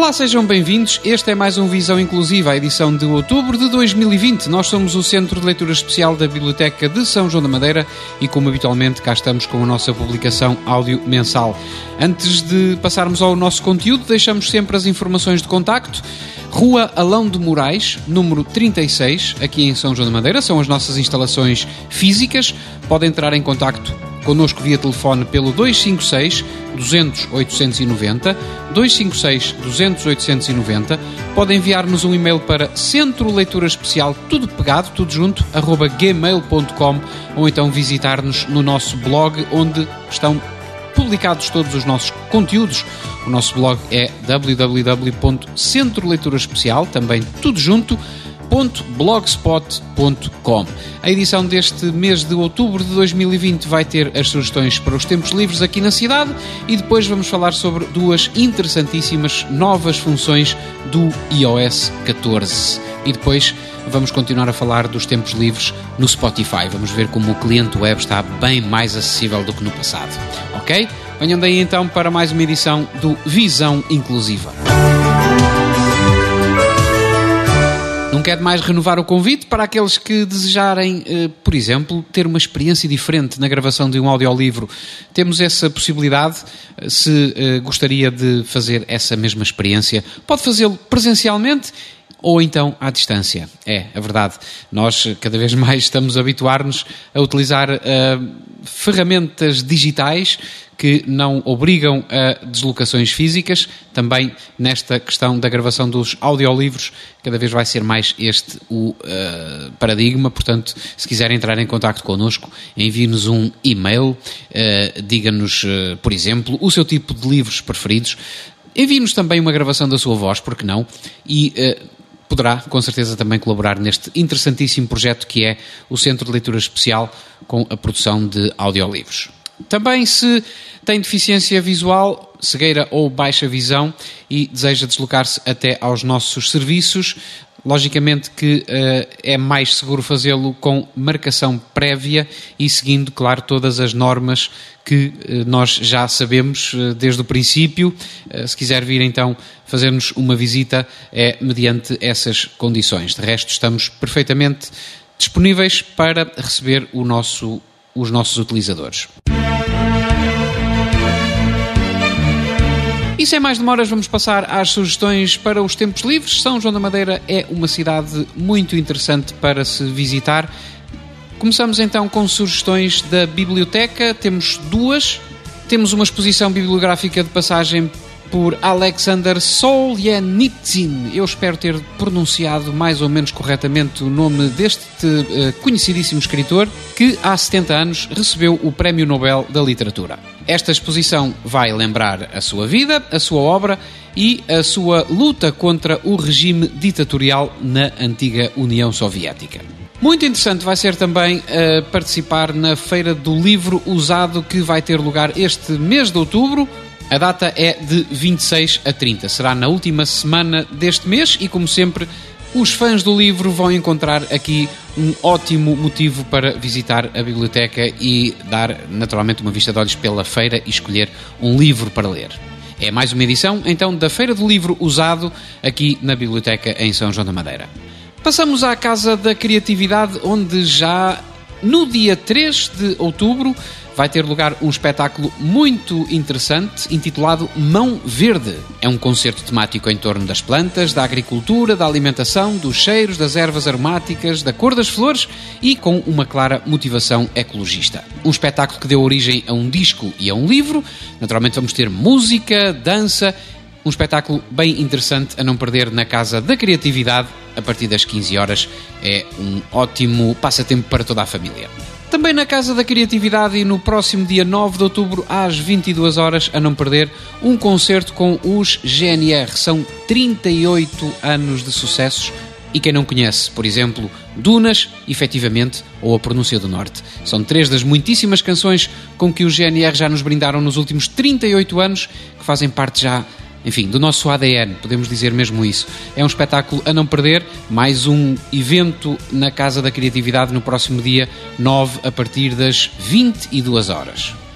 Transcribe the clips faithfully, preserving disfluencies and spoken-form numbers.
Olá, sejam bem-vindos. Este é mais um Visão Inclusiva, a edição de outubro de dois mil e vinte. Nós somos o Centro de Leitura Especial da Biblioteca de São João da Madeira e, como habitualmente, cá estamos com a nossa publicação áudio mensal. Antes de passarmos ao nosso conteúdo, deixamos sempre as informações de contacto. Rua Alão de Moraes, número trinta e seis, aqui em São João da Madeira. São as nossas instalações físicas. Podem entrar em contacto connosco via telefone pelo dois cinco seis, duzentos, oitocentos e noventa, dois cinco seis, duzentos, oitocentos e noventa. Podem enviar-nos um e-mail para Centro Leitura Especial, tudo pegado, tudo junto, arroba gmail ponto com, ou então visitar-nos no nosso blog, onde estão publicados todos os nossos conteúdos. O nosso blog é w w w ponto centro leitura especial, também tudo junto, ponto blogspot ponto com. A edição deste mês de outubro de dois mil e vinte vai ter as sugestões para os tempos livres aqui na cidade e depois vamos falar sobre duas interessantíssimas novas funções do i O S catorze. E depois vamos continuar a falar dos tempos livres no Spotify. Vamos ver como o cliente web está bem mais acessível do que no passado. Ok? Venham daí então para mais uma edição do Visão Inclusiva. Não quero mais renovar o convite para aqueles que desejarem, eh, por exemplo, ter uma experiência diferente na gravação de um audiolivro. Temos essa possibilidade. Se eh, gostaria de fazer essa mesma experiência, pode fazê-lo presencialmente ou então à distância. É, é verdade. Nós cada vez mais estamos a habituar-nos a utilizar uh, ferramentas digitais que não obrigam a deslocações físicas. Também nesta questão da gravação dos audiolivros, cada vez vai ser mais este o uh, paradigma. Portanto, se quiserem entrar em contacto connosco, envie-nos um e-mail, uh, diga-nos, uh, por exemplo, o seu tipo de livros preferidos. Envie-nos também uma gravação da sua voz, porque não? E uh, poderá, com certeza, também colaborar neste interessantíssimo projeto que é o Centro de Leitura Especial com a produção de audiolivros. Também, se tem deficiência visual, cegueira ou baixa visão e deseja deslocar-se até aos nossos serviços, logicamente que uh, é mais seguro fazê-lo com marcação prévia e seguindo, claro, todas as normas que uh, nós já sabemos uh, desde o princípio. Uh, se quiser vir então fazer-nos uma visita, é mediante essas condições. De resto, estamos perfeitamente disponíveis para receber o nosso, os nossos utilizadores. E sem mais demoras, vamos passar às sugestões para os tempos livres. São João da Madeira é uma cidade muito interessante para se visitar. Começamos então com sugestões da biblioteca. Temos duas. Temos uma exposição bibliográfica de passagem por Alexander Solzhenitsyn. Eu espero ter pronunciado mais ou menos corretamente o nome deste uh, conhecidíssimo escritor que há setenta anos recebeu o Prémio Nobel da Literatura. Esta exposição vai lembrar a sua vida, a sua obra e a sua luta contra o regime ditatorial na antiga União Soviética. Muito interessante vai ser também uh, participar na Feira do Livro Usado que vai ter lugar este mês de outubro. A data é de vinte e seis a trinta. Será na última semana deste mês e, como sempre, os fãs do livro vão encontrar aqui um ótimo motivo para visitar a biblioteca e dar, naturalmente, uma vista de olhos pela feira e escolher um livro para ler. É mais uma edição, então, da Feira do Livro Usado aqui na biblioteca em São João da Madeira. Passamos à Casa da Criatividade, onde já no dia três de outubro vai ter lugar um espetáculo muito interessante intitulado Mão Verde. É um concerto temático em torno das plantas, da agricultura, da alimentação, dos cheiros, das ervas aromáticas, da cor das flores e com uma clara motivação ecologista. Um espetáculo que deu origem a um disco e a um livro. Naturalmente vamos ter música, dança, um espetáculo bem interessante a não perder na Casa da Criatividade a partir das quinze horas. É um ótimo passatempo para toda a família. Também na Casa da Criatividade e no próximo dia nove de outubro, às vinte e duas horas, a não perder, um concerto com os G N R. São trinta e oito anos de sucessos e quem não conhece, por exemplo, Dunas, efetivamente, ou A Pronúncia do Norte. São três das muitíssimas canções com que os G N R já nos brindaram nos últimos trinta e oito anos, que fazem parte já, enfim, do nosso A D N, podemos dizer mesmo isso. É um espetáculo a não perder, mais um evento na Casa da Criatividade no próximo dia nove, a partir das vinte e duas horas.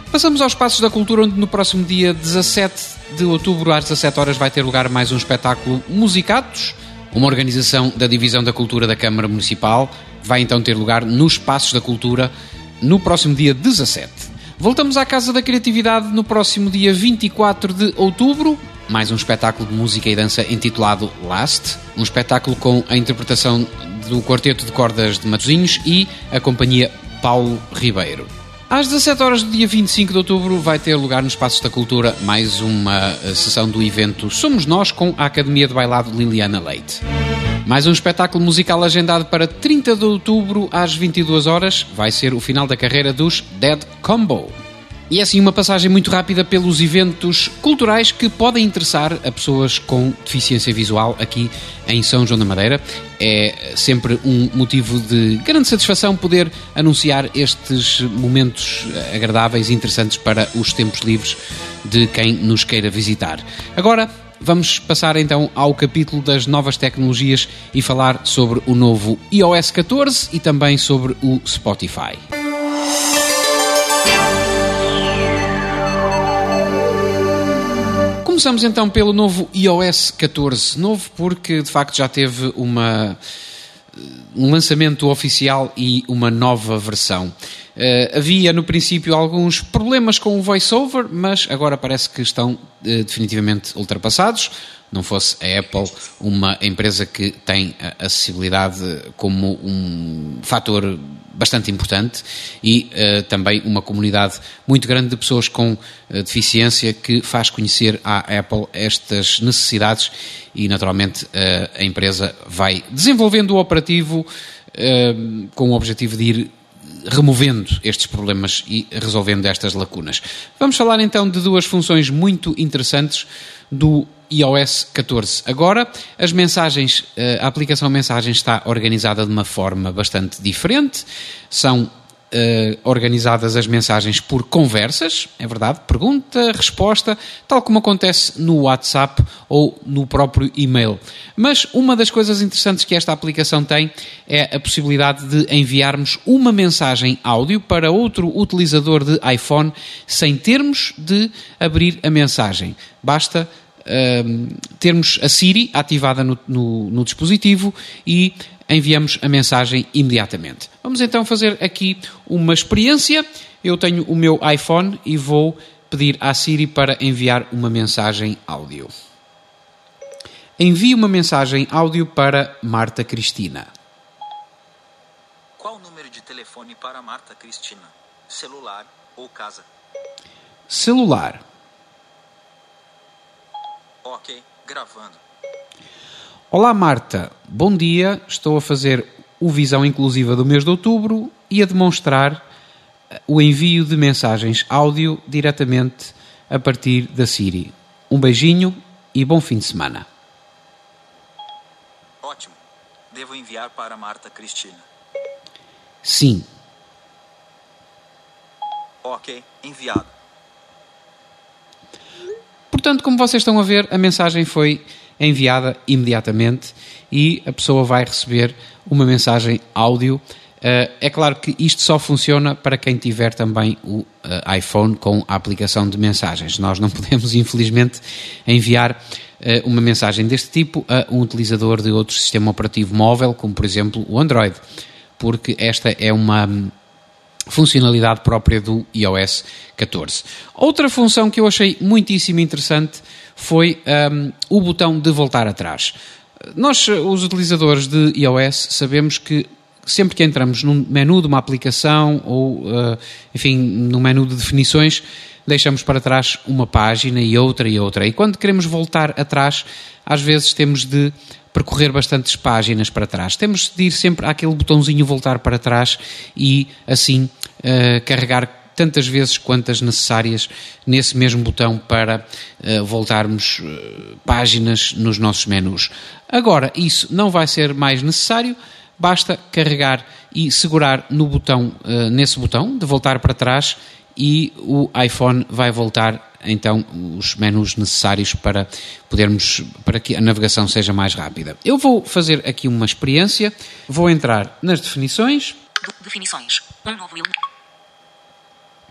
Passamos aos Passos da Cultura, onde no próximo dia dezassete de outubro, às dezassete horas, vai ter lugar mais um espetáculo Musicatos, uma organização da Divisão da Cultura da Câmara Municipal. Vai então ter lugar nos Passos da Cultura no próximo dia dezassete. Voltamos à Casa da Criatividade no próximo dia vinte e quatro de outubro, mais um espetáculo de música e dança intitulado Last, um espetáculo com a interpretação do Quarteto de Cordas de Matosinhos e a companhia Paulo Ribeiro. Às dezassete horas do dia vinte e cinco de outubro vai ter lugar nos Passos da Cultura mais uma sessão do evento Somos Nós com a Academia de Bailado Liliana Leite. Mais um espetáculo musical agendado para trinta de outubro às vinte e duas horas, vai ser o final da carreira dos Dead Combo. E é assim uma passagem muito rápida pelos eventos culturais que podem interessar a pessoas com deficiência visual aqui em São João da Madeira. É sempre um motivo de grande satisfação poder anunciar estes momentos agradáveis e interessantes para os tempos livres de quem nos queira visitar. Agora vamos passar então ao capítulo das novas tecnologias e falar sobre o novo i O S catorze e também sobre o Spotify. Começamos então pelo novo i O S catorze, novo porque de facto já teve uma, um lançamento oficial e uma nova versão. Uh, havia no princípio alguns problemas com o VoiceOver, mas agora parece que estão uh, definitivamente ultrapassados. Não fosse a Apple uma empresa que tem a acessibilidade como um fator bastante importante e uh, também uma comunidade muito grande de pessoas com uh, deficiência que faz conhecer à Apple estas necessidades e naturalmente uh, a empresa vai desenvolvendo o operativo uh, com o objetivo de ir removendo estes problemas e resolvendo estas lacunas. Vamos falar então de duas funções muito interessantes do i O S catorze. Agora, as mensagens, a aplicação Mensagens está organizada de uma forma bastante diferente. São Uh, organizadas as mensagens por conversas, é verdade, pergunta, resposta, tal como acontece no WhatsApp ou no próprio e-mail. Mas uma das coisas interessantes que esta aplicação tem é a possibilidade de enviarmos uma mensagem áudio para outro utilizador de iPhone sem termos de abrir a mensagem. Basta uh, termos a Siri ativada no, no, no dispositivo e enviamos a mensagem imediatamente. Vamos então fazer aqui uma experiência. Eu tenho o meu iPhone e vou pedir à Siri para enviar uma mensagem áudio. Envie uma mensagem áudio para Marta Cristina. Qual o número de telefone para Marta Cristina? Celular ou casa? Celular. Ok, gravando. Olá Marta, bom dia, estou a fazer o Visão Inclusiva do mês de outubro e a demonstrar o envio de mensagens áudio diretamente a partir da Siri. Um beijinho e bom fim de semana. Ótimo, devo enviar para Marta Cristina. Sim. Ok, enviado. Portanto, como vocês estão a ver, a mensagem foi enviada imediatamente e a pessoa vai receber uma mensagem áudio. É claro que isto só funciona para quem tiver também o iPhone com a aplicação de mensagens. Nós não podemos, infelizmente, enviar uma mensagem deste tipo a um utilizador de outro sistema operativo móvel, como por exemplo o Android, porque esta é uma funcionalidade própria do i O S catorze. Outra função que eu achei muitíssimo interessante foi um, o botão de voltar atrás. Nós, os utilizadores de iOS, sabemos que sempre que entramos num menu de uma aplicação ou, uh, enfim, no menu de definições, deixamos para trás uma página e outra e outra. E quando queremos voltar atrás, às vezes temos de percorrer bastantes páginas para trás. Temos de ir sempre àquele botãozinho voltar para trás e, assim, uh, carregar tantas vezes quantas necessárias nesse mesmo botão para uh, voltarmos uh, páginas nos nossos menus. Agora, isso não vai ser mais necessário, basta carregar e segurar no botão, uh, nesse botão de voltar para trás e o iPhone vai voltar então os menus necessários para podermos, para que a navegação seja mais rápida. Eu vou fazer aqui uma experiência, vou entrar nas definições. Definições. Um novo elemento.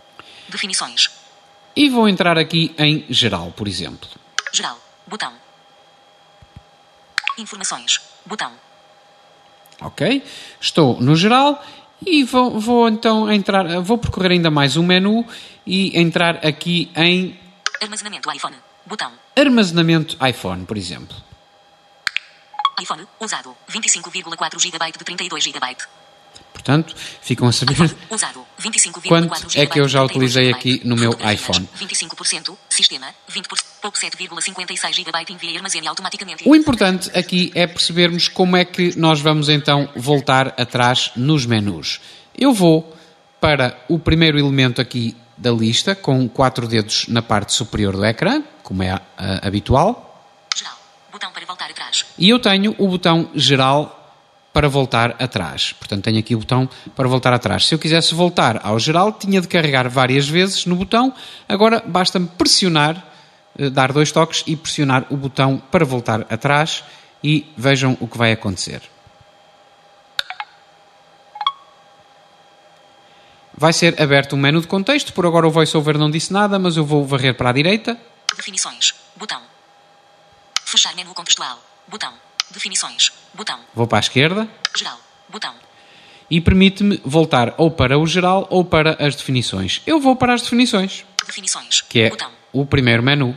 Definições. E vou entrar aqui em geral, por exemplo. Geral. Botão. Informações. Botão. Ok? Estou no geral e vou, vou então entrar, vou percorrer ainda mais o menu e entrar aqui em Armazenamento iPhone. Botão. armazenamento iPhone, por exemplo. iPhone. Usado. vinte e cinco vírgula quatro gigabytes de trinta e dois gigabytes. Portanto, ficam a saber iPhone. Usado. vinte e cinco vírgula quatro quanto é que eu já utilizei aqui no meu Fotografias, iPhone. vinte e cinco por cento. Sistema. vinte por cento. Pouco sete vírgula cinquenta e seis gigabytes. Envia e armazene automaticamente. O importante aqui é percebermos como é que nós vamos então voltar atrás nos menus. Eu vou para o primeiro elemento aqui da lista, com quatro dedos na parte superior do ecrã, como é uh, habitual. Geral. Botão para voltar atrás. E eu tenho o botão geral para voltar atrás. Portanto, tenho aqui o botão para voltar atrás. Se eu quisesse voltar ao geral, tinha de carregar várias vezes no botão. Agora, basta-me pressionar, dar dois toques e pressionar o botão para voltar atrás e vejam o que vai acontecer. Vai ser aberto um menu de contexto. Por agora o VoiceOver não disse nada, mas eu vou varrer para a direita. Definições. Botão. Fechar menu contextual. Botão. Definições. Botão. Vou para a esquerda. Geral. Botão. E permite-me voltar ou para o geral ou para as definições. Eu vou para as definições, Definições. que é Botão. o primeiro menu.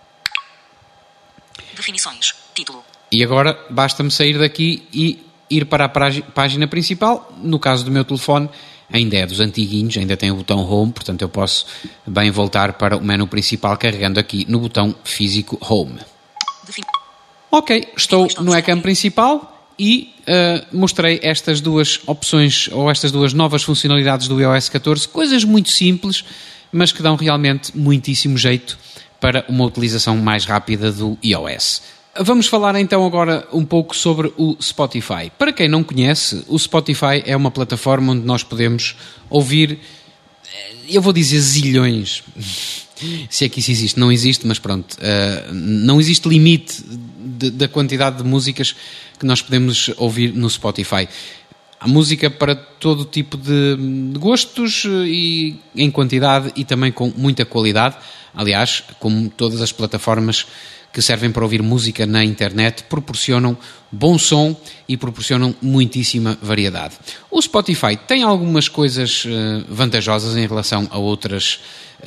Definições. Título. E agora basta-me sair daqui e ir para a pragi- página principal. No caso do meu telefone, ainda é dos antiguinhos, ainda tem o botão Home, portanto eu posso bem voltar para o menu principal carregando aqui no botão físico Home. Defin... Ok, estou no ecrã principal e uh, mostrei estas duas opções ou estas duas novas funcionalidades do i O S catorze, coisas muito simples, mas que dão realmente muitíssimo jeito para uma utilização mais rápida do iOS. Vamos falar então agora um pouco sobre o Spotify. Para quem não conhece, o Spotify é uma plataforma onde nós podemos ouvir, eu vou dizer zilhões, se é que isso existe, não existe, mas pronto, uh, não existe limite de, da quantidade de músicas que nós podemos ouvir no Spotify. Há música para todo tipo de, de gostos e em quantidade e também com muita qualidade. Aliás, como todas as plataformas que servem para ouvir música na internet, proporcionam bom som e proporcionam muitíssima variedade. O Spotify tem algumas coisas uh, vantajosas em relação a outras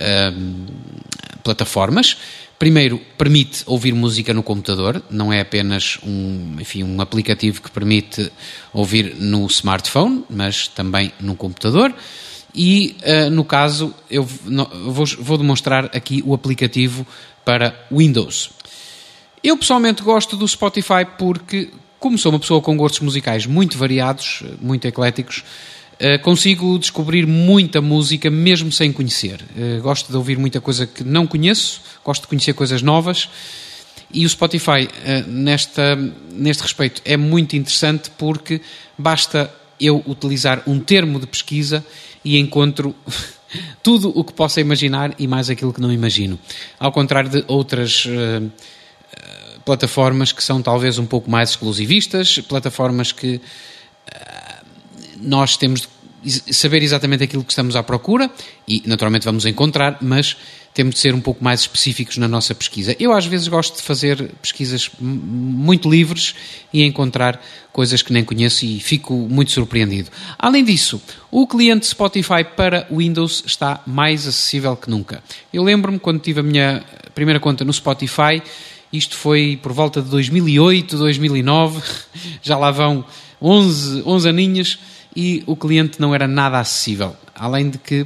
uh, plataformas. Primeiro, permite ouvir música no computador, não é apenas um, enfim, um aplicativo que permite ouvir no smartphone, mas também no computador. E, uh, no caso, eu vou, vou demonstrar aqui o aplicativo para Windows. Eu pessoalmente gosto do Spotify porque, como sou uma pessoa com gostos musicais muito variados, muito ecléticos, consigo descobrir muita música mesmo sem conhecer. Gosto de ouvir muita coisa que não conheço, gosto de conhecer coisas novas e o Spotify, nesta, neste respeito, é muito interessante porque basta eu utilizar um termo de pesquisa e encontro tudo o que possa imaginar e mais aquilo que não imagino. Ao contrário de outras uh, plataformas que são talvez um pouco mais exclusivistas, plataformas que uh, nós temos de saber exatamente aquilo que estamos à procura e naturalmente vamos encontrar, mas temos de ser um pouco mais específicos na nossa pesquisa. Eu às vezes gosto de fazer pesquisas muito livres e encontrar coisas que nem conheço e fico muito surpreendido. Além disso, o cliente Spotify para Windows está mais acessível que nunca. Eu lembro-me quando tive a minha primeira conta no Spotify, isto foi por volta de dois mil e oito, dois mil e nove, já lá vão onze, onze aninhos, e o cliente não era nada acessível. Além de que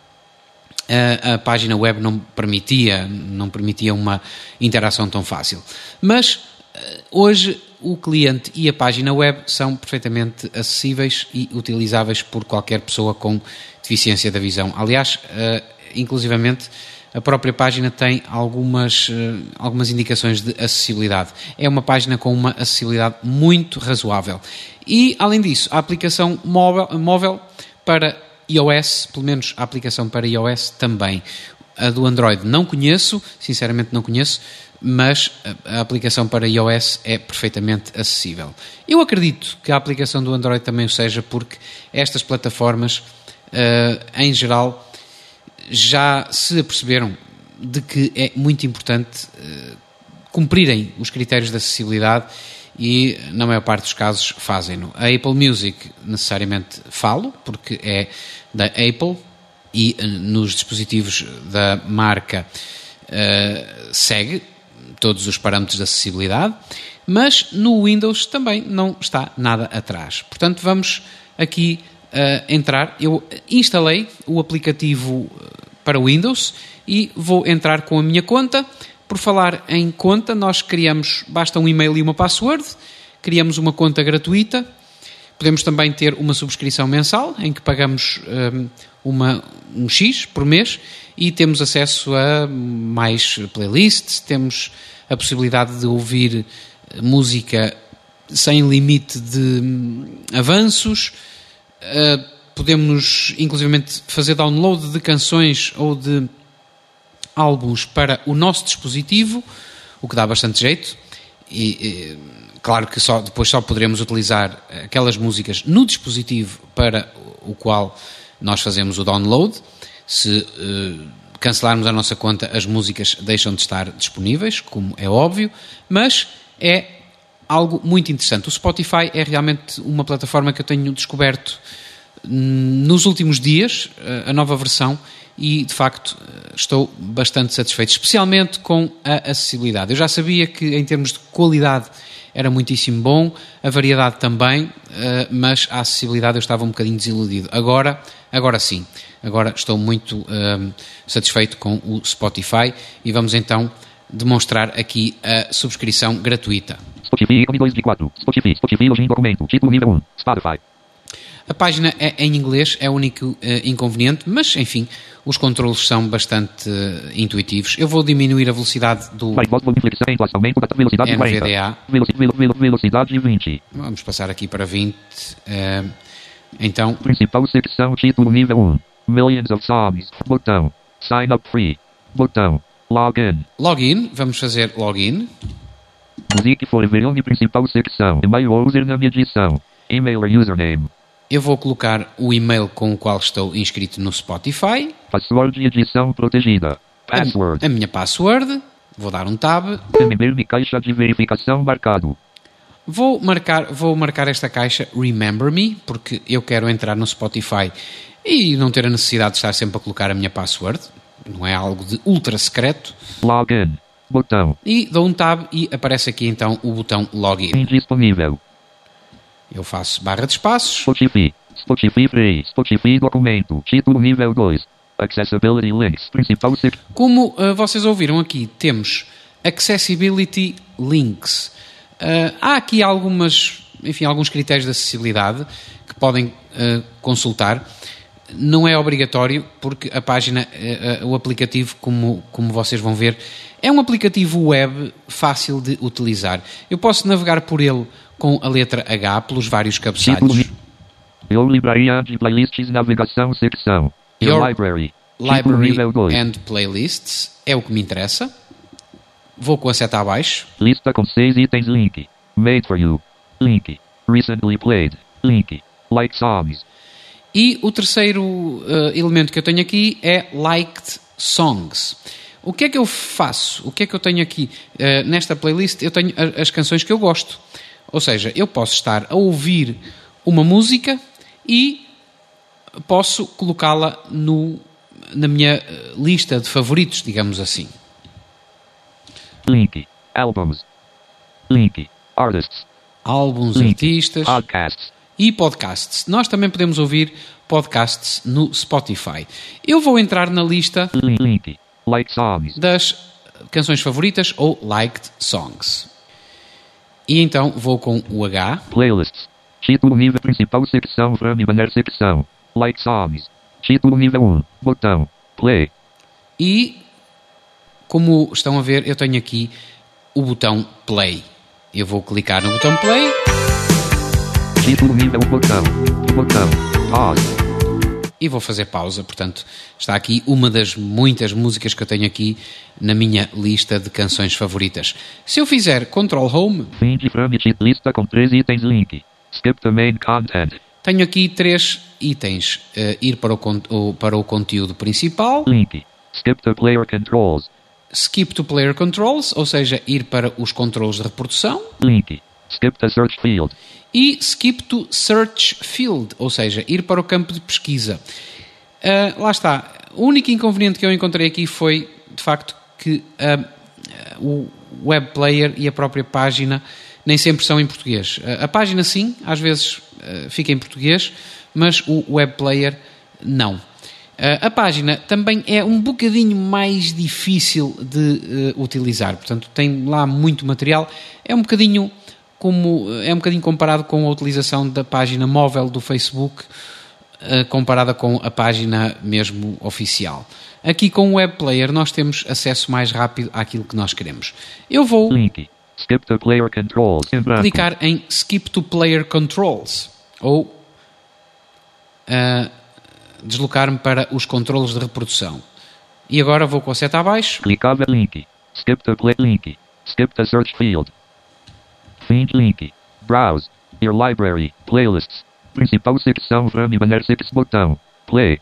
a, a página web não permitia, não permitia uma interação tão fácil. Mas hoje o cliente e a página web são perfeitamente acessíveis e utilizáveis por qualquer pessoa com deficiência da visão. Aliás, inclusivamente, a própria página tem algumas, algumas indicações de acessibilidade. É uma página com uma acessibilidade muito razoável. E, além disso, a aplicação móvel, móvel para iOS, pelo menos a aplicação para iOS também. A do Android não conheço, sinceramente não conheço, mas a aplicação para iOS é perfeitamente acessível. Eu acredito que a aplicação do Android também o seja, porque estas plataformas, em geral, já se aperceberam de que é muito importante uh, cumprirem os critérios de acessibilidade e, na maior parte dos casos, fazem-no. A Apple Music, necessariamente falo, porque é da Apple e uh, nos dispositivos da marca uh, segue todos os parâmetros de acessibilidade, mas no Windows também não está nada atrás. Portanto, vamos aqui uh, entrar. Eu instalei o aplicativo para Windows e vou entrar com a minha conta. Por falar em conta, nós criamos, basta um e-mail e uma password, criamos uma conta gratuita. Podemos também ter uma subscrição mensal, em que pagamos um, uma, um X por mês e temos acesso a mais playlists, temos a possibilidade de ouvir música sem limite de avanços, uh, podemos inclusivamente fazer download de canções ou de álbuns para o nosso dispositivo, o que dá bastante jeito, e, e claro que só, depois só poderemos utilizar aquelas músicas no dispositivo para o qual nós fazemos o download. Se uh, cancelarmos a nossa conta, as músicas deixam de estar disponíveis, como é óbvio, mas é algo muito interessante. O Spotify é realmente uma plataforma que eu tenho descoberto nos últimos dias, a nova versão, e de facto estou bastante satisfeito, especialmente com a acessibilidade. Eu já sabia que em termos de qualidade era muitíssimo bom, a variedade também, mas a acessibilidade eu estava um bocadinho desiludido. Agora, agora sim, agora estou muito um, satisfeito com o Spotify e vamos então demonstrar aqui a subscrição gratuita. Spotify, ícone dois de quatro. Spotify, Spotify, login documento, título nível um, Spotify. A página é em inglês, é o único uh, inconveniente, mas, enfim, os controles são bastante uh, intuitivos. Eu vou diminuir a velocidade do N V D A. Velocidade vinte. Vamos passar aqui para vinte. Uh, então... Principal secção, título nível um. Millions of songs. Botão. Sign up free. Botão. Login. Login. Vamos fazer login. Music for everyone, principal secção. E-mail username edição. E-mail username. Eu vou colocar o e-mail com o qual estou inscrito no Spotify. Password de edição protegida. Password. A, a minha password. Vou dar um tab. Remember-me, caixa de verificação marcado. Vou marcar, vou marcar esta caixa Remember Me, porque eu quero entrar no Spotify e não ter a necessidade de estar sempre a colocar a minha password. Não é algo de ultra secreto. Login. Botão. E dou um tab e aparece aqui então o botão Login. Indisponível. Eu faço barra de espaços. Spotify. Spotify Free. Spotify documento. Título nível dois. Accessibility Links. Principal secção. Como uh, vocês ouviram aqui, temos Accessibility Links. Uh, há aqui algumas, enfim, alguns critérios de acessibilidade que podem uh, consultar. Não é obrigatório, porque a página, uh, uh, o aplicativo, como, como vocês vão ver, é um aplicativo web fácil de utilizar. Eu posso navegar por ele com a letra H, pelos vários cabeçalhos. Your Library and Playlists, navegação, secção. Your, Your Library. Library and Playlists é o que me interessa. Vou com a seta abaixo. Lista com seis itens, link. Made for you. Link. Recently played. Link. Like songs. E o terceiro uh, elemento que eu tenho aqui é Liked Songs. O que é que eu faço? O que é que eu tenho aqui? Uh, nesta playlist eu tenho as canções que eu gosto. Ou seja, eu posso estar a ouvir uma música e posso colocá-la no, na minha lista de favoritos, digamos assim. Link. Albums. Link. Artists. Álbuns, Link. artistas. Podcasts. E podcasts. Nós também podemos ouvir podcasts no Spotify. Eu vou entrar na lista Link. Like songs. das canções favoritas ou liked songs. E então vou com o H. Playlists. Título nível principal secção. Frame banner secção. Like songs. Título nível um. Botão. Play. E como estão a ver, eu tenho aqui o botão Play. Eu vou clicar no botão Play. Título nível botão. Botão. Pause. E vou fazer pausa. Portanto, está aqui uma das muitas músicas que eu tenho aqui na minha lista de canções favoritas. Se eu fizer Control Home, Fim de frame. Lista com três itens. Link. Skip the main content. tenho aqui três e tens uh, ir para o, con- o, para o conteúdo principal. Link. Skip to player controls. Skip to player controls, ou seja, ir para os controles de reprodução. Link. Skip to search field. E skip to search field, ou seja, ir para o campo de pesquisa. Uh, lá está. O único inconveniente que eu encontrei aqui foi, de facto, que uh, o web player e a própria página nem sempre são em português. Uh, a página sim, às vezes uh, fica em português, mas o web player não. Uh, a página também é um bocadinho mais difícil de uh, utilizar, portanto tem lá muito material. É um bocadinho como é um bocadinho comparado com a utilização da página móvel do Facebook, uh, comparada com a página mesmo oficial. Aqui com o web player nós temos acesso mais rápido àquilo que nós queremos. Eu vou Link. Skip to player controls. In branco. clicar em Skip to Player Controls ou uh, deslocar-me para os controles de reprodução. E agora vou com a seta abaixo. Clicável link. Skip to play link. Skip to search field. Find link. Browse. Your library. Playlists. Principal secção Rami Banner six botão. Play.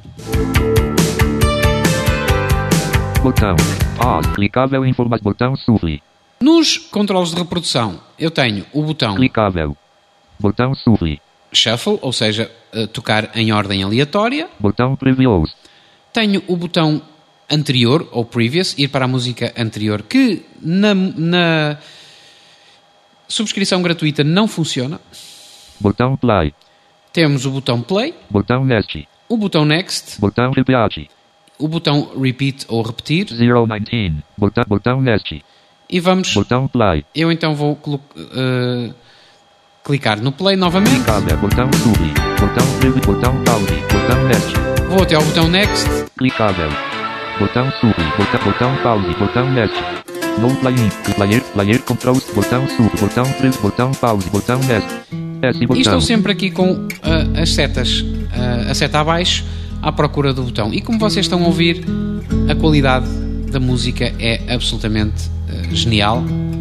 Botão. Pause. Clicável informação. Botão sufle. Nos controles de reprodução eu tenho o botão Clicável. Botão sufle. Shuffle, ou seja, uh, tocar em ordem aleatória. Botão previews. Tenho o botão anterior, ou previous, ir para a música anterior, que na, na subscrição gratuita não funciona. Botão play. Temos o botão play, Botão next. o botão next, Botão repeat. o botão repeat ou repetir, zero nineteen. Botão, botão next. e vamos... Botão play. Eu então vou colo- uh, clicar no play novamente, Clicável. Botão sufle. Botão preview. Botão pause. Botão next. vou até ao botão next, Clicável. Botão sufle. Botão, botão pause. Botão next. No playing. Player. Player controls. Botão sufle. Botão preview. Botão pause. Botão next. S botão. e estou sempre aqui com uh, as setas, uh, a seta abaixo, à procura do botão. E como vocês estão a ouvir, a qualidade da música é absolutamente uh, genial.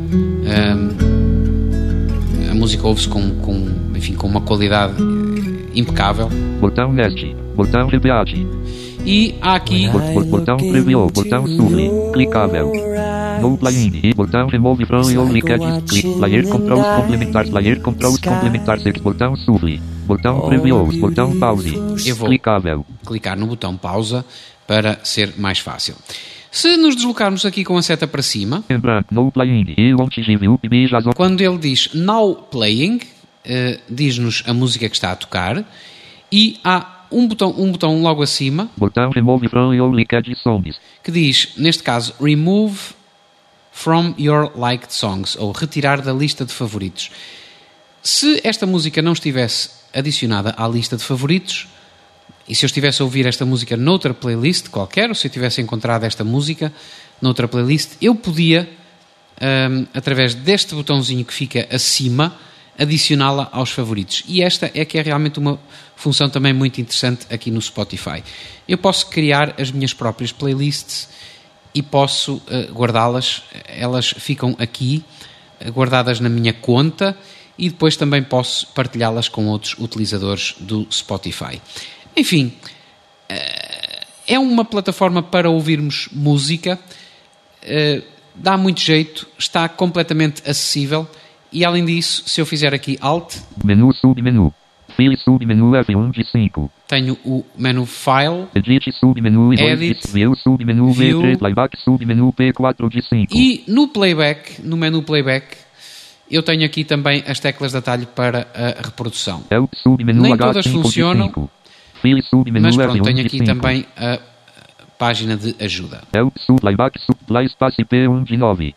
Um, a música ouve-se com, com, enfim, com uma qualidade uh, impecável. Botão next. Botão repeat. E há aqui Bot, bot, botão preview. Botão sufle. Clicável. No playing. E botão remove from your linked. Click. Player controls complementar. Player controls complementar. Six. Botão sufle. Botão previews. Botão pause. Eu vou Clicável. clicar no botão pausa para ser mais fácil. Se nos deslocarmos aqui com a seta para cima, Em branco. No playing. E won't review. B já quando ele diz Now Playing, eh, diz-nos a música que está a tocar, e há um botão, um botão logo acima Botão remove from your linked songs. que diz, neste caso, Remove from your liked songs, ou retirar da lista de favoritos. Se esta música não estivesse adicionada à lista de favoritos, e se eu estivesse a ouvir esta música noutra playlist qualquer, ou se eu tivesse encontrado esta música noutra playlist, eu podia, hum, através deste botãozinho que fica acima, adicioná-la aos favoritos. E esta é que é realmente uma função também muito interessante aqui no Spotify. Eu posso criar as minhas próprias playlists e posso uh, guardá-las. Elas ficam aqui, uh, guardadas na minha conta, e depois também posso partilhá-las com outros utilizadores do Spotify. Enfim, uh, é uma plataforma para ouvirmos música, uh, dá muito jeito, está completamente acessível. E além disso, se eu fizer aqui Alt, Menu submenu. File submenu F um de cinco. tenho o menu File Edit submenu e Edit, View submenu View. V três. Playback submenu P quatro de cinco. e no Playback, no menu Playback, eu tenho aqui também as teclas de atalho para a reprodução. Help submenu Nem H todas cinco funcionam, de cinco. File submenu Mas F pronto, um tenho de aqui cinco. também a página de ajuda. Help sub playback sub play espaço P um de nove.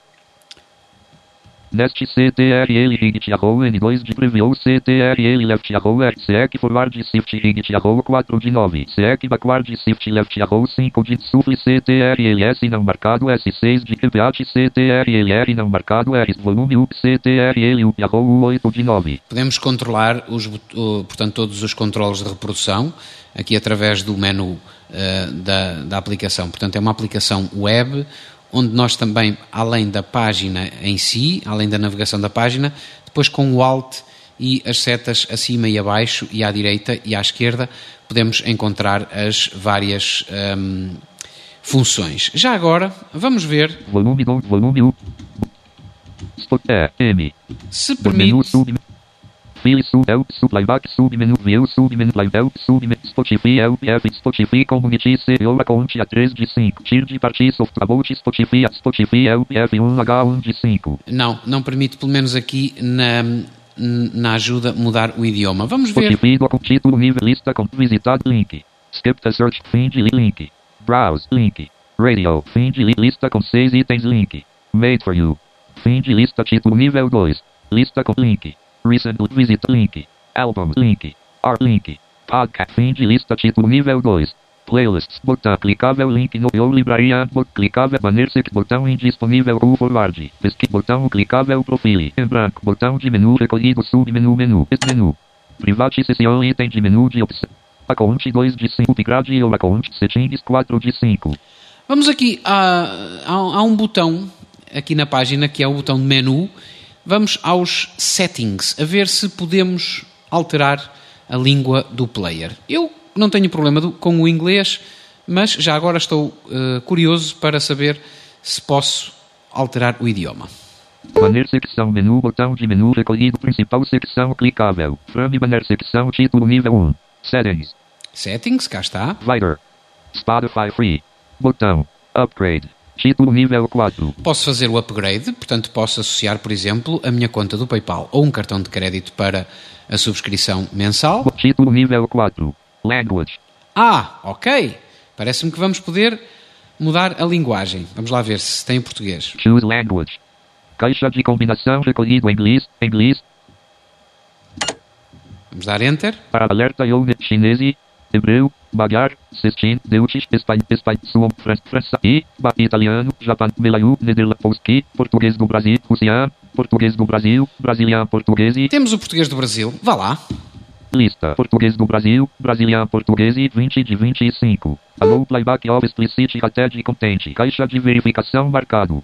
Nest C T R L Rigit arrow N dois de preview C T R L left arrow R C E C forward shift Rigit arrow quatro de nove C E C backward shift left arrow cinco de sufle C T R L S não marcado S seis de repeat C T R L R não marcado R volume up C T R L up arrow oito de nove. Podemos controlar os, o, portanto, todos os controles de reprodução aqui através do menu uh, da, da aplicação. Portanto, é uma aplicação web onde nós também, além da página em si, além da navegação da página, depois com o Alt e as setas acima e abaixo e à direita e à esquerda podemos encontrar as várias hum, funções. Já agora, vamos ver Volume dois, volume um. Spot E, M. se Menu permite... sub. File sub L, sub playback, submenu view, submenu playback, submenu Spotify L, F, Spotify Community C, O, account A três de cinco. Tier de party soft about Spotify, Spotify L, F um H um de cinco. Não, não permite, pelo menos aqui na, na ajuda, mudar o idioma. Vamos ver. Spotify com título nível lista com visitado link. Skip the search, fim de link. Browse, link. Radio, fim de lista com seis itens link. Made for you. Fim de lista título nível dois. Lista com link. Recent visit link. Album link. Art link. Podcast fim de lista título nível dois. Playlists botão clicável link no Eu Libraria botão clicável banner sec botão indisponível ou forward. Pesquisa botão clicável profile. Em branco botão de menu recolhido submenu menu. Menu. Private sessão item de menu de opção. Account dois de cinco. Upgrade ou account settings quatro de cinco. Vamos aqui a, a, a um botão aqui na página que é o botão de menu. Vamos aos settings, a ver se podemos alterar a língua do player. Eu não tenho problema do, com o inglês, mas já agora estou uh, curioso para saber se posso alterar o idioma. Banner secção menu, botão de menu recolhido, principal secção clicável. Frame banner secção título nível um. Settings. Settings, cá está. Writer. Spotify free. Botão. Upgrade. Título nível quatro. Posso fazer o upgrade, portanto posso associar, por exemplo, a minha conta do PayPal ou um cartão de crédito para a subscrição mensal. Título nível quatro. Language. Ah, ok. Parece-me que vamos poder mudar a linguagem. Vamos lá ver se tem em português. Choose language. Caixa de combinação recolhido em inglês. Inglês. Vamos dar Enter. Para alerta eu chinês. Hebreu, Magyar, Cestin, Deutsch, Espanha, Espanha, Suom, França, França, e, ba, Italiano, Japão, Melayu, Nederland, Polski, Português do Brasil, Rússia, Português do Brasil, Brasiliano, Português. Temos o português do Brasil. Vá lá. Lista. Português do Brasil, Brasiliano, Português, vinte de vinte e cinco. Alô, playback of explicit rated content. Caixa de verificação marcado.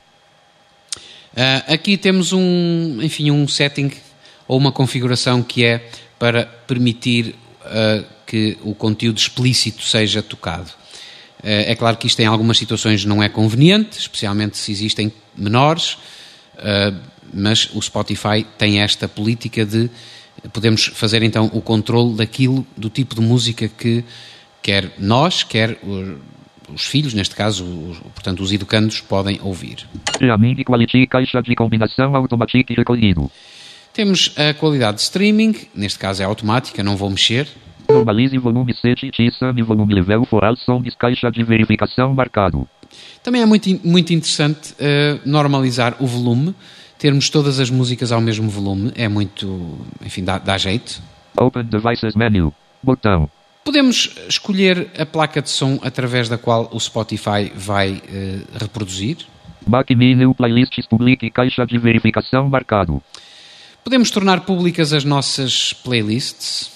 Uh, aqui temos um, enfim, um setting ou uma configuração que é para permitir uh, que o conteúdo explícito seja tocado. É claro que isto em algumas situações não é conveniente, especialmente se existem menores, mas o Spotify tem esta política de podemos fazer então o controle daquilo, do tipo de música que quer nós, quer os filhos, neste caso, os, portanto os educandos, podem ouvir. Streaming quality, caixa de combinação automática recolhido. Temos a qualidade de streaming, neste caso é automática, não vou mexer. Normalize volume sete, T-Sum, volume level for all songs, caixa de verificação marcado. Também é muito, muito interessante uh, normalizar o volume, termos todas as músicas ao mesmo volume, é muito, enfim, dá, dá jeito. Open Devices Menu, botão. Podemos escolher a placa de som através da qual o Spotify vai uh, reproduzir. Back menu, playlists, publique, caixa de verificação marcado. Podemos tornar públicas as nossas playlists.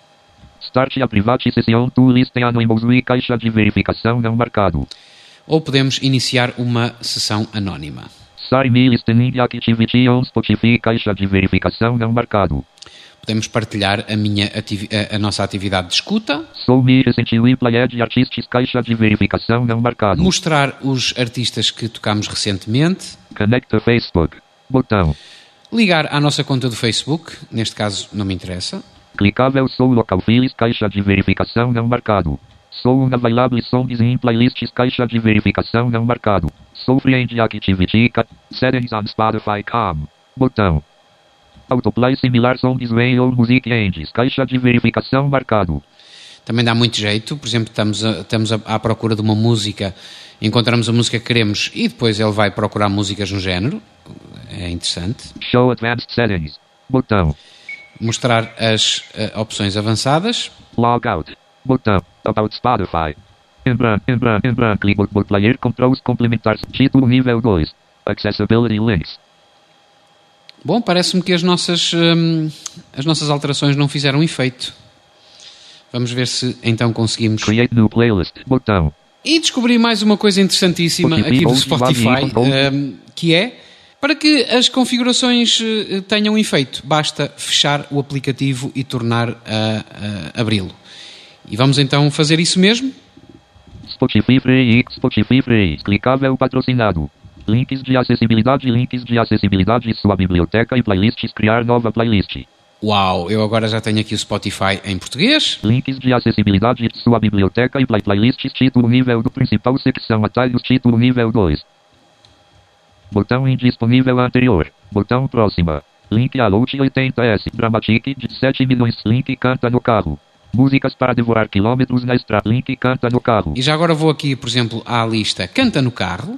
Start a private sessão to list anonymous e caixa de verificação não marcado. Ou podemos iniciar uma sessão anónima. Start me listening activity on Spotify, caixa de verificação não marcado. Podemos partilhar a, minha ativi- a, a nossa atividade de escuta. So me recently played artists, caixa de verificação não marcado. Mostrar os artistas que tocamos recentemente. Connect a Facebook, botão. Ligar à nossa conta do Facebook, neste caso não me interessa. Clicável sou local files, caixa de verificação não marcado. Sou unavailable songs in playlists, caixa de verificação não marcado. Sou friend activity, ca- settings on Spotify com, botão. Autoplay similar songs when your music ends, caixa de verificação marcado. Também dá muito jeito, por exemplo, estamos, a, estamos a, à procura de uma música, encontramos a música que queremos e depois ele vai procurar músicas no género, é interessante. Show advanced settings, botão. Mostrar as uh, opções avançadas. Logout, botão. About Spotify. Em branco, em branco, em branco, click bot player controls complementares, título nível dois. Accessibility links. Bom, parece-me que as nossas, hum, as nossas alterações não fizeram efeito. Vamos ver se então conseguimos. Create new playlist, botão. E descobri mais uma coisa interessantíssima Spotify, aqui do Spotify, Spotify, Spotify. hum, que é Para que as configurações uh, tenham efeito, basta fechar o aplicativo e tornar a, a abri-lo. E vamos então fazer isso mesmo. Spotify Free, Spotify Free, clicável patrocinado. Links de acessibilidade, links de acessibilidade, sua biblioteca e playlists, criar nova playlist. Uau, eu agora já tenho aqui o Spotify em português. Links de acessibilidade, sua biblioteca e play playlists, título nível do principal, secção atalhos, título nível dois. Botão indisponível anterior. Botão próxima. Link Allout oitenta S. Dramatic de sete milhões. Link canta no carro. Músicas para devorar quilômetros na estrada. Link canta no carro. E já agora vou aqui, por exemplo, à lista Canta no Carro.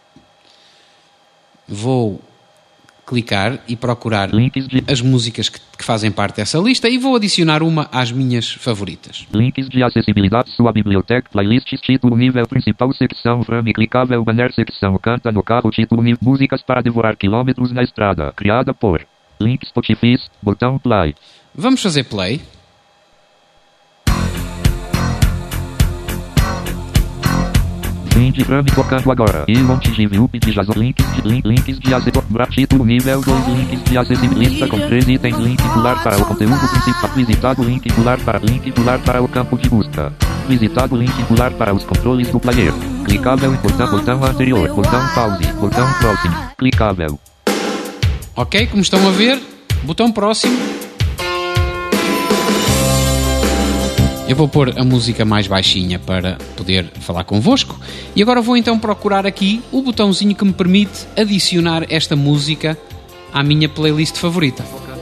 Vou clicar e procurar Links de... as músicas que, que fazem parte dessa lista e vou adicionar uma às minhas favoritas. Links de acessibilidade, sua biblioteca, playlists, título nível principal, secção frame clicável, banner, secção canta no carro, título nível, músicas para devorar quilômetros na estrada, criada por Link Spotify, botão play. Vamos fazer play. Fim de frame tocando agora. E monte de view de jazz. Links de link, links de acessibilidade. Título nível dois. Links de acessibilista com três itens. Link pular para o conteúdo principal. Visitado. Link pular para link pular para o campo de busca. Visitado. Link pular para os controles do player. Clicável em botão, botão anterior. Botão pause. Botão próximo. Clicável. Ok, como estão a ver, botão próximo. Eu vou pôr a música mais baixinha para poder falar convosco. E agora vou então procurar aqui o botãozinho que me permite adicionar esta música à minha playlist favorita.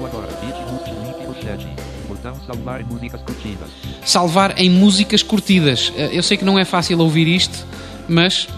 Salvar em músicas curtidas. Eu sei que não é fácil ouvir isto, mas...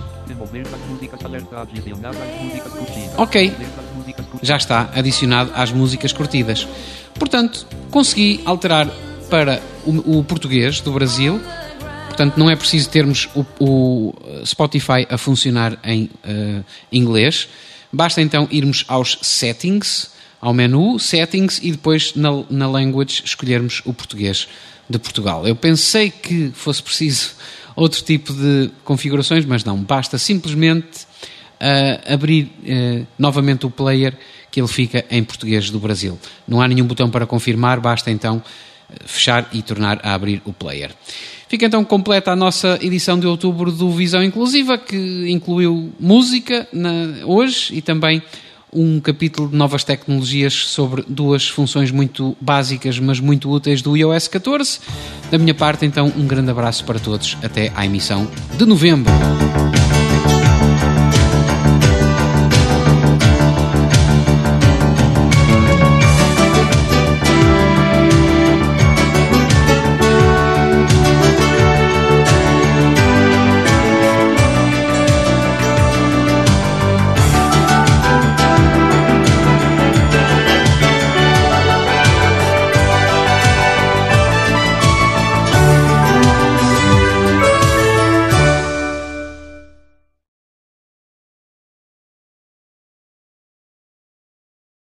Ok, já está adicionado às músicas curtidas. Portanto, consegui alterar para o, o português do Brasil. Portanto, não é preciso termos o, o Spotify a funcionar em uh, inglês. Basta então irmos aos Settings, ao menu Settings e depois na, na Language escolhermos o português de Portugal. Eu pensei que fosse preciso outro tipo de configurações, mas não. Basta simplesmente uh, abrir uh, novamente o player que ele fica em português do Brasil. Não há nenhum botão para confirmar, basta então fechar e tornar a abrir o player. Fica então completa a nossa edição de outubro do Visão Inclusiva, que incluiu música na, hoje e também um capítulo de novas tecnologias sobre duas funções muito básicas, mas muito úteis do i O S catorze. Da minha parte, então, um grande abraço para todos. Até à emissão de novembro.